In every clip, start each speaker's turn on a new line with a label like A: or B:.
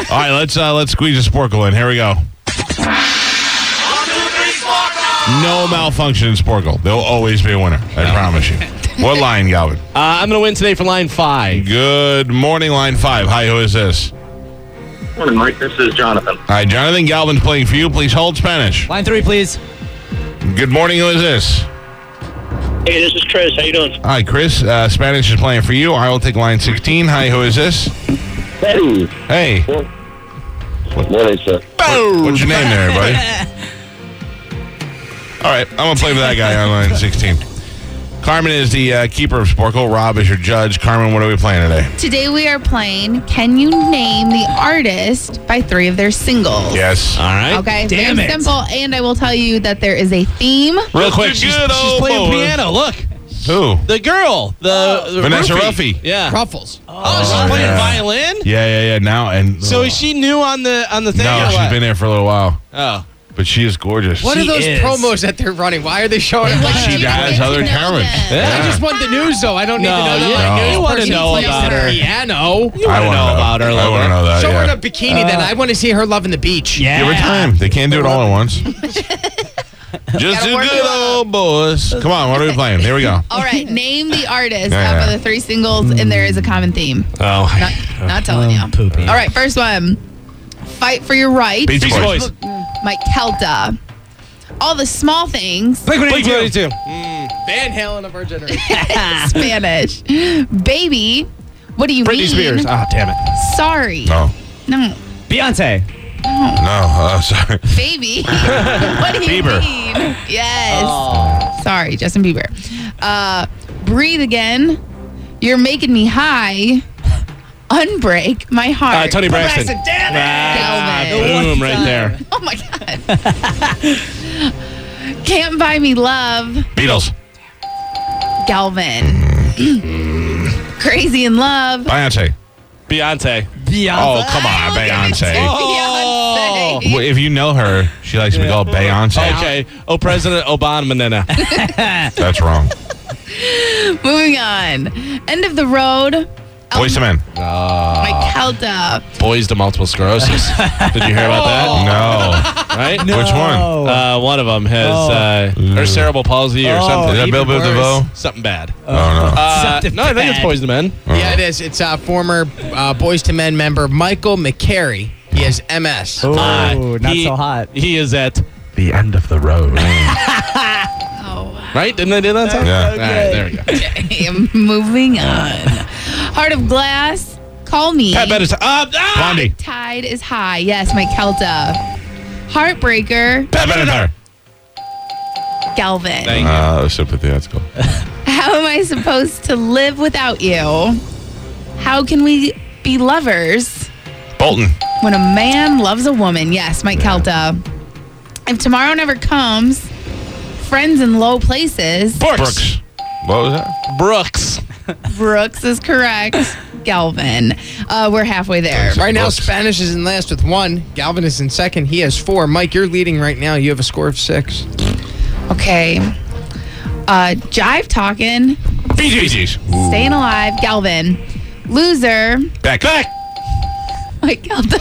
A: All right, let's squeeze a Sporkle in. Here we go.
B: 1, 2, 3, Sporkle!
A: No malfunction in Sporkle. There'll always be a winner. I promise you. What line, Galvin?
C: I'm going to win today for line 5.
A: Good morning, line 5. Hi, who is this?
D: Morning, Mike. This is Jonathan.
A: All right, Jonathan, Galvin's playing for you. Please hold Spanish.
E: Line 3, please.
A: Good morning, who is this?
D: Hey, this is Chris. How you doing?
A: Hi, Chris. Spanish is playing for you. I will take line 16. Hi, who is this?
D: Eddie.
A: Hey.
D: Morning, sir.
A: What's your name there, buddy? All right, I'm going to play with that guy on line 16. Carmen is the keeper of Sporkle. Rob is your judge. Carmen, what are we playing today?
F: Today we are playing Can You Name the Artist by 3 of their singles.
A: Yes.
C: All right.
F: Okay,
E: Damn
F: very
E: it.
F: simple. And I will tell you that there is a theme.
C: Real quick, she's playing piano. Look.
A: Who?
C: The girl. The
A: Vanessa
C: roofie.
A: Ruffy.
C: Yeah.
E: Ruffles.
C: Oh, she's playing
A: yeah.
C: violin?
A: Yeah. Now and
C: So is she new on the thing?
A: no,
C: or
A: she's
C: what?
A: been there for a little while,
C: Oh.
A: but she is gorgeous.
E: What are
C: She
E: those
C: is.
E: promos that they're running? Why are they showing up?
A: She
F: You
A: has
F: get to
A: other
F: know
A: talents.
F: them.
C: Yeah.
E: I just want the news, though. I don't need to know
C: you,
E: that.
A: you
C: want to know
E: Plays
C: about
E: the
C: her.
E: Piano.
C: You want to know about her a
A: I
C: little
A: want to
C: bit.
A: know that.
E: Show her in
A: Yeah.
E: a bikini, then I want to see her loving the beach.
A: Give her time. They can't do it all at once. Just
F: Gotta
A: two
F: work
A: good
F: it out.
A: old boys. Come on, what are we playing? Here we go.
F: All right, name the artist
A: Yeah.
F: of the 3 singles, and there is a common theme.
C: Oh.
F: Not telling you.
E: Poopy.
F: All right, first one. Fight for your right.
A: Beach
C: Beach
A: Boys.
C: Boys.
F: Mike Kelta. All the small things.
C: Blink-182.
E: Van Halen of our generation.
F: Spanish. Baby. What do you
C: Britney
F: mean?
C: Spears. Ah, damn it.
F: Sorry.
A: No.
F: No.
E: Beyonce.
A: No. Sorry.
F: Baby. What do you
A: Bieber.
F: mean? Yes. Sorry, Justin Bieber. Breathe again. You're making me high. Unbreak my heart.
C: Tony Braxton.
E: Damn it.
F: Galvin.
C: Boom, right there.
F: Oh my God. Can't buy me love.
A: Beatles.
F: Galvin. Crazy in love.
A: Beyonce.
C: Beyonce.
A: Oh, come on, Beyonce.
C: Oh.
F: Beyonce.
A: Well, if you know her, she likes to be called Beyonce.
C: Okay. Oh, President Obama.
A: That's wrong.
F: Moving on. End of the road.
A: Boys to Men.
F: Mike Kelta.
C: Boys to multiple sclerosis. Did you hear about that?
A: No.
C: Right?
A: Which one?
C: One of them has or cerebral palsy or something.
A: Is that Bill
E: even
A: DeVoe?
C: Something bad.
A: Oh, no.
E: Something
C: No, I think it's
E: bad.
C: Boys to Men.
E: Yeah, it is. It's former Boys to Men member Michael McCary. He has MS.
G: Oh, not so hot.
C: He is at
A: The end of the road.
F: Oh,
C: right. Didn't they do that song?
A: Yeah.
C: All right, there we go.
F: okay. Moving on. Heart of Glass. Call me.
C: Pat Benatar.
A: Blondie.
F: Tide is high. Yes, Mike Kelta. Heartbreaker.
A: Pat Benatar.
F: Galvin.
C: Thank you.
A: Sympathy, that's cool.
F: How am I supposed to live without you? How can we be lovers
A: Bolton.
F: when a man loves a woman? Yes, Mike Kelta. If tomorrow never comes, friends in low places.
A: Brooks. What was that?
C: Brooks.
F: Brooks is correct. Galvin. We're halfway there.
E: Right now,
A: Brooks.
E: Spanish is in last with 1. Galvin is in second. He has 4. Mike, you're leading right now. You have a score of 6.
F: Okay. Jive talking.
A: Bee Gees.
F: Staying alive. Galvin. Loser.
A: Back.
F: Mike Kelta.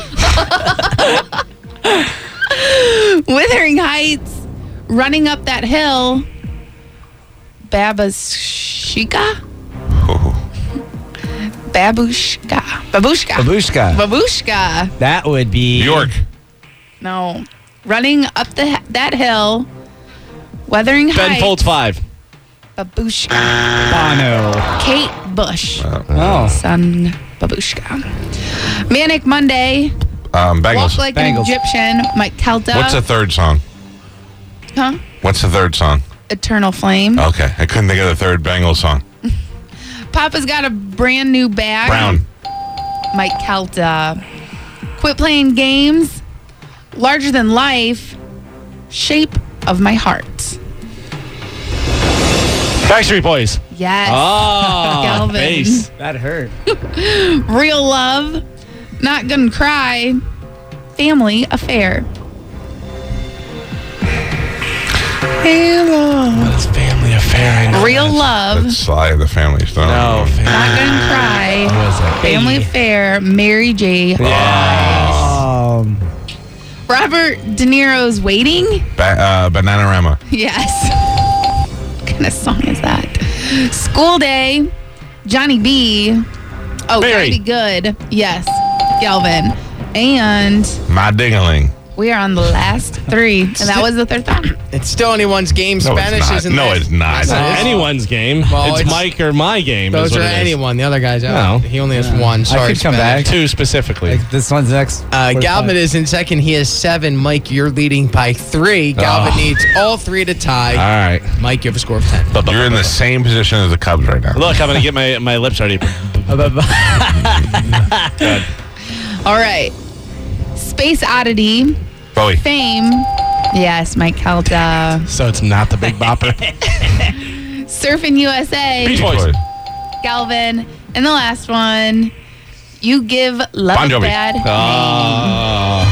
F: Withering Heights. Running up that hill. Babushka? Babushka.
G: Babushka.
F: Babushka.
G: That would be
A: New York.
F: No. Running up that hill. Wuthering
C: Ben
F: Heights.
C: Folds 5.
F: Babushka.
G: Bono.
F: Kate Bush.
G: Oh.
F: Son Babushka. Manic Monday.
A: Bengals.
F: Walk Like an
G: Bengals.
F: Egyptian. Mike Kelta.
A: What's the third song?
F: Huh?
A: What's the third song?
F: Eternal Flame.
A: Okay, I couldn't think of the third Bengals song.
F: Papa's got a brand new bag.
A: Brown.
F: Mike Kelta. Quit playing games. Larger than life. Shape of my heart.
C: Backstreet Boys.
F: Yes.
C: Oh,
F: Galvin.
C: bass.
G: That hurt.
F: Real love. Not gonna cry. Family affair.
C: What is Family Affair? I know
F: Real
C: that.
F: love.
A: That's Sly of the Family Stone.
C: No,
F: Not gonna cry.
C: What was that?
F: Family affair. Mary J.
C: Yeah.
F: Robert De Niro's Waiting?
A: Bananarama.
F: Yes. What kind of song is that? School Day, Johnny B. Oh,
C: Barry.
F: Gotta Be Good. Yes, Galvin. And
A: My Dingaling.
F: we are on the last three. And that was the third time.
E: It's still anyone's game.
A: No,
E: Spanish
A: it's not.
E: isn't
A: No,
E: that-
A: it's not.
E: Yes, it is.
C: Anyone's game.
E: Well,
C: it's
E: it's-
C: Mike or my game.
E: Those
C: is
E: are
C: what it is.
E: anyone. The other guy's out.
C: No.
E: He only has one. Sorry,
G: could come
E: Spanish.
G: back.
C: Two specifically.
G: Like, this one's next.
E: Galvin is in second. He has 7. Mike, you're leading by 3. Galvin needs all 3 to tie.
C: All right.
E: Mike, you have a score of 10.
A: You're in the same position as the Cubs right now.
C: Look, I'm going to get my lips ready.
F: All right. Space Oddity,
A: Bowie.
F: Fame. Yes, Mike Calta.
C: So it's not the Big Bopper.
F: Surfing USA,
C: Beach Boys.
F: Galvin. And the last one, You Give Love
A: Bon
F: a
A: Jovi.
F: Bad Name.
C: Oh.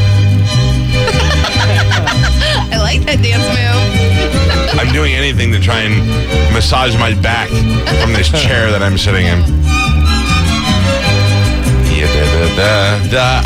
F: I like that dance move.
A: I'm doing anything to try and massage my back from this chair that I'm sitting in. Yeah, da, da, da, da.